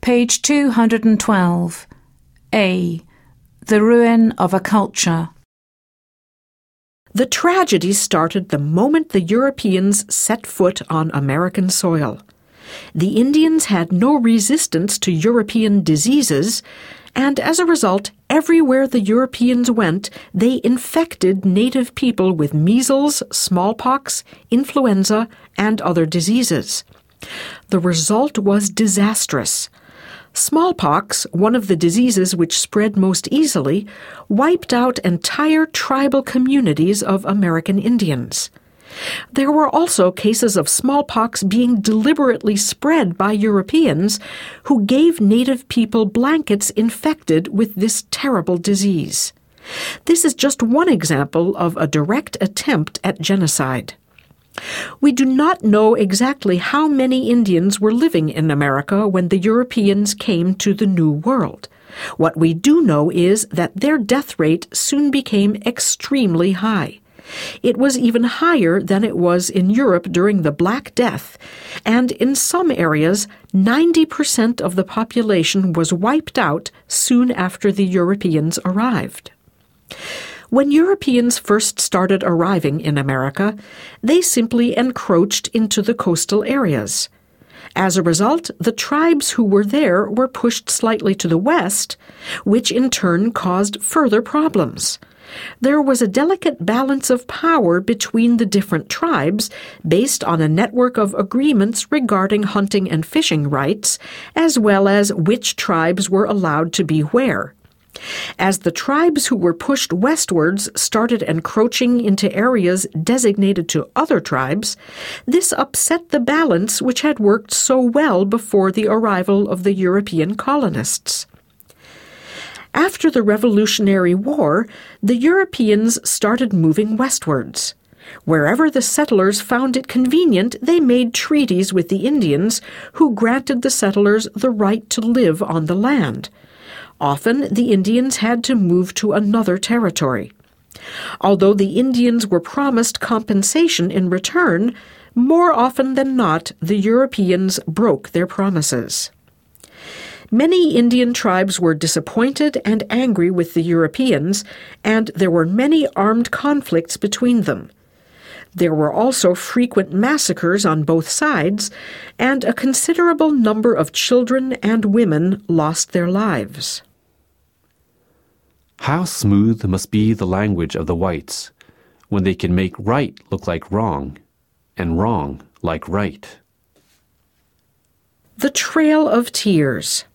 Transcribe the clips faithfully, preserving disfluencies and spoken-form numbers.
Page two hundred twelve. A. The ruin of a culture. The tragedy started the moment the Europeans set foot on American soil. The Indians had no resistance to European diseases, and as a result, everywhere the Europeans went, they infected native people with measles, smallpox, influenza, and other diseases. The result was disastrous. Smallpox, one of the diseases which spread most easily, wiped out entire tribal communities of American Indians. There were also cases of smallpox being deliberately spread by Europeans who gave native people blankets infected with this terrible disease. This is just one example of a direct attempt at genocide. We do not know exactly how many Indians were living in America when the Europeans came to the New World. What we do know is that their death rate soon became extremely high. It was even higher than it was in Europe during the Black Death, and in some areas, ninety percent of the population was wiped out soon after the Europeans arrived. When Europeans first started arriving in America, they simply encroached into the coastal areas. As a result, the tribes who were there were pushed slightly to the west, which in turn caused further problems. There was a delicate balance of power between the different tribes based on a network of agreements regarding hunting and fishing rights, as well as which tribes were allowed to be where. As the tribes who were pushed westwards started encroaching into areas designated to other tribes, this upset the balance which had worked so well before the arrival of the European colonists. After the Revolutionary War, the Europeans started moving westwards. Wherever the settlers found it convenient, they made treaties with the Indians, who granted the settlers the right to live on the land. Often, the Indians had to move to another territory. Although the Indians were promised compensation in return, more often than not, the Europeans broke their promises. Many Indian tribes were disappointed and angry with the Europeans, and there were many armed conflicts between them. There were also frequent massacres on both sides, and a considerable number of children and women lost their lives. How smooth must be the language of the whites when they can make right look like wrong, and wrong like right. The Trail of Tears.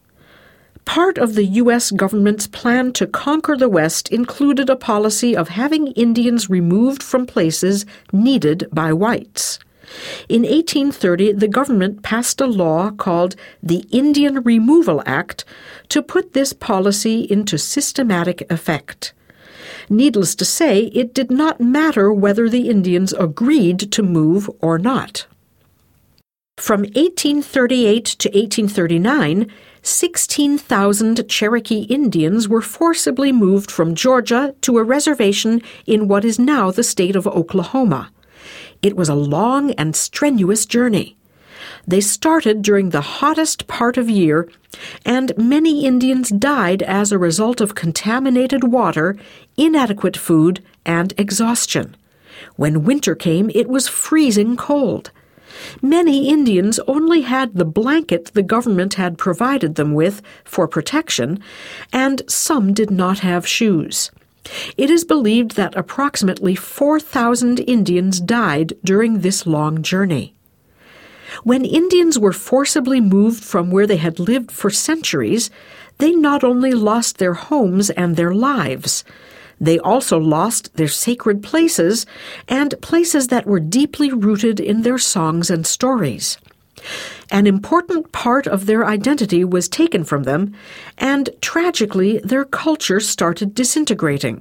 Part of the U S government's plan to conquer the West included a policy of having Indians removed from places needed by whites. In eighteen thirty, the government passed a law called the Indian Removal Act to put this policy into systematic effect. Needless to say, it did not matter whether the Indians agreed to move or not. From eighteen thirty-eight to eighteen thirty-nine, sixteen thousand Cherokee Indians were forcibly moved from Georgia to a reservation in what is now the state of Oklahoma. It was a long and strenuous journey. They started during the hottest part of year, and many Indians died as a result of contaminated water, inadequate food, and exhaustion. When winter came, it was freezing cold. Many Indians only had the blanket the government had provided them with for protection, and some did not have shoes. It is believed that approximately four thousand Indians died during this long journey. When Indians were forcibly moved from where they had lived for centuries, they not only lost their homes and their lives, they also lost their sacred places and places that were deeply rooted in their songs and stories. An important part of their identity was taken from them, and tragically, their culture started disintegrating.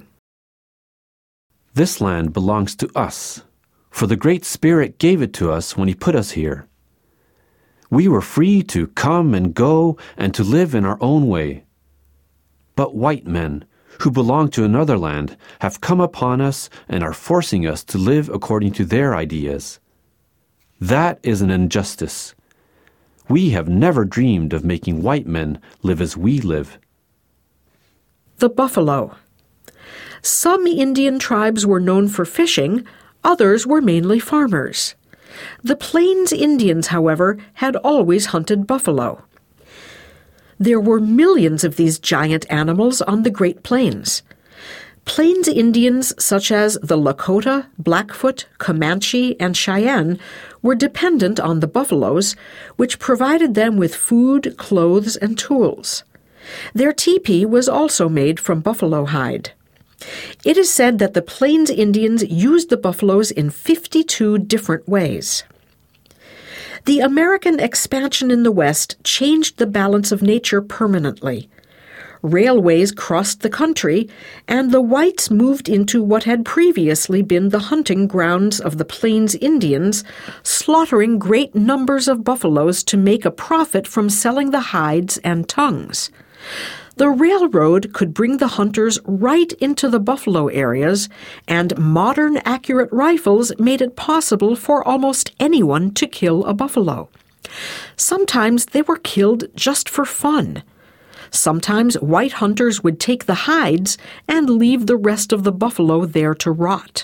This land belongs to us, for the Great Spirit gave it to us when He put us here. We were free to come and go and to live in our own way. But white men, who belong to another land, have come upon us and are forcing us to live according to their ideas. That is an injustice. We have never dreamed of making white men live as we live. The buffalo. Some Indian tribes were known for fishing, others were mainly farmers. The Plains Indians, however, had always hunted buffalo. There were millions of these giant animals on the Great Plains. Plains Indians such as the Lakota, Blackfoot, Comanche, and Cheyenne were dependent on the buffaloes, which provided them with food, clothes, and tools. Their teepee was also made from buffalo hide. It is said that the Plains Indians used the buffaloes in fifty-two different ways. The American expansion in the West changed the balance of nature permanently. Railways crossed the country, and the whites moved into what had previously been the hunting grounds of the Plains Indians, slaughtering great numbers of buffaloes to make a profit from selling the hides and tongues. The railroad could bring the hunters right into the buffalo areas, and modern accurate rifles made it possible for almost anyone to kill a buffalo. Sometimes they were killed just for fun. Sometimes white hunters would take the hides and leave the rest of the buffalo there to rot.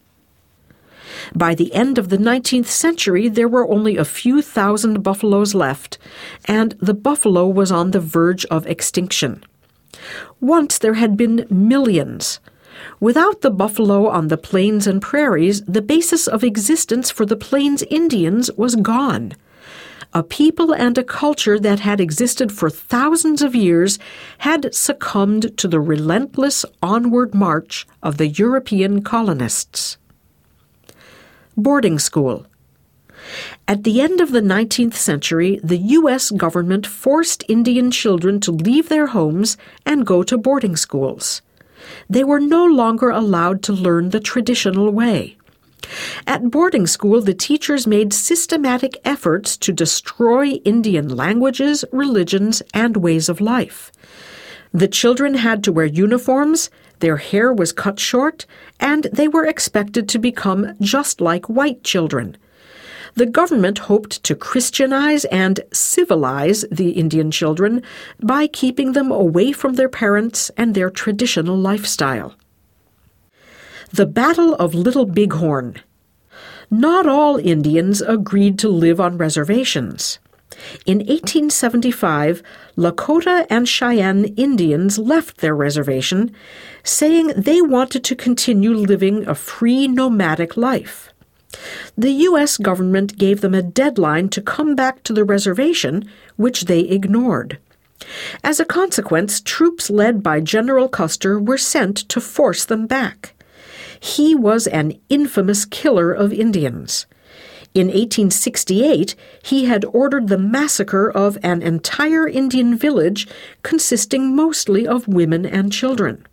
By the end of the nineteenth century, there were only a few thousand buffaloes left, and the buffalo was on the verge of extinction. Once there had been millions. Without the buffalo on the plains and prairies, the basis of existence for the Plains Indians was gone. A people and a culture that had existed for thousands of years had succumbed to the relentless onward march of the European colonists. Boarding school. At the end of the nineteenth century, the U S government forced Indian children to leave their homes and go to boarding schools. They were no longer allowed to learn the traditional way. At boarding school, the teachers made systematic efforts to destroy Indian languages, religions, and ways of life. The children had to wear uniforms, their hair was cut short, and they were expected to become just like white children. The government hoped to Christianize and civilize the Indian children by keeping them away from their parents and their traditional lifestyle. The Battle of Little Bighorn. Not all Indians agreed to live on reservations. In eighteen seventy-five, Lakota and Cheyenne Indians left their reservation, saying they wanted to continue living a free nomadic life. The U S government gave them a deadline to come back to the reservation, which they ignored. As a consequence, troops led by General Custer were sent to force them back. He was an infamous killer of Indians. In eighteen sixty-eight, he had ordered the massacre of an entire Indian village consisting mostly of women and children.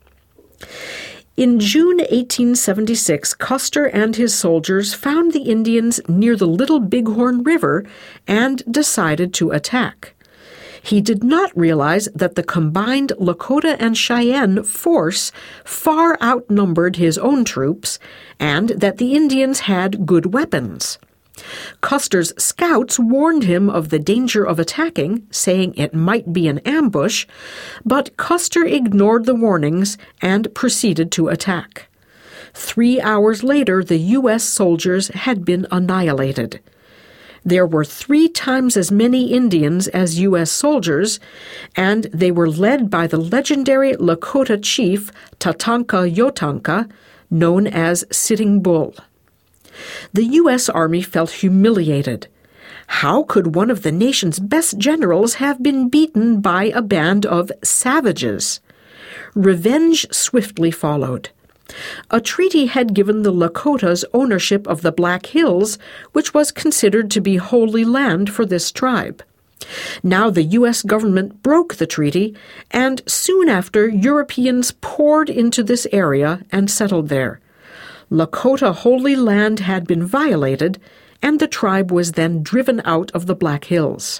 In June eighteen seventy-six, Custer and his soldiers found the Indians near the Little Bighorn River and decided to attack. He did not realize that the combined Lakota and Cheyenne force far outnumbered his own troops and that the Indians had good weapons. Custer's scouts warned him of the danger of attacking, saying it might be an ambush, but Custer ignored the warnings and proceeded to attack. Three hours later, the U S soldiers had been annihilated. There were three times as many Indians as U S soldiers, and they were led by the legendary Lakota chief Tatanka Yotanka, known as Sitting Bull. The U S Army felt humiliated. How could one of the nation's best generals have been beaten by a band of savages? Revenge swiftly followed. A treaty had given the Lakotas ownership of the Black Hills, which was considered to be holy land for this tribe. Now the U S government broke the treaty, and soon after Europeans poured into this area and settled there. Lakota holy land had been violated, and the tribe was then driven out of the Black Hills.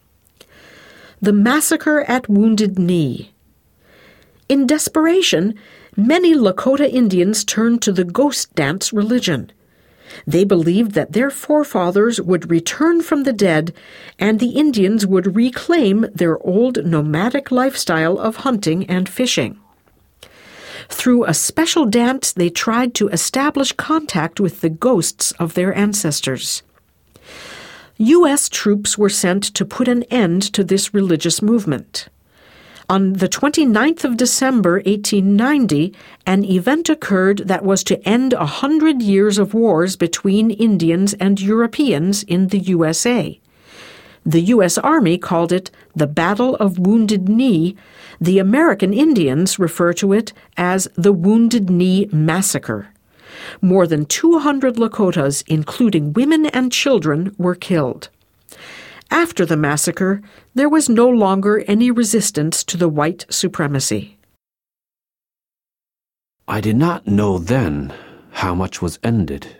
The Massacre at Wounded Knee. In desperation, many Lakota Indians turned to the ghost dance religion. They believed that their forefathers would return from the dead and the Indians would reclaim their old nomadic lifestyle of hunting and fishing. Through a special dance, they tried to establish contact with the ghosts of their ancestors. U S troops were sent to put an end to this religious movement. On the twenty-ninth of December, eighteen ninety, an event occurred that was to end a hundred years of wars between Indians and Europeans in the U S A. The U S Army called it the Battle of Wounded Knee. The American Indians refer to it as the Wounded Knee Massacre. More than two hundred Lakotas, including women and children, were killed. After the massacre, there was no longer any resistance to the white supremacy. I did not know then how much was ended.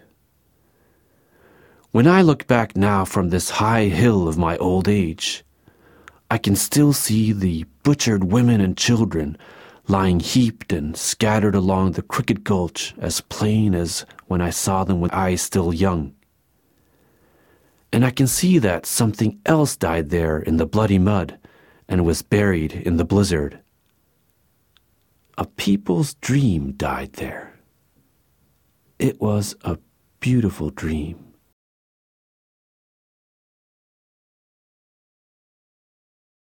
When I look back now from this high hill of my old age, I can still see the butchered women and children lying heaped and scattered along the crooked gulch as plain as when I saw them with eyes still young. And I can see that something else died there in the bloody mud and was buried in the blizzard. A people's dream died there. It was a beautiful dream.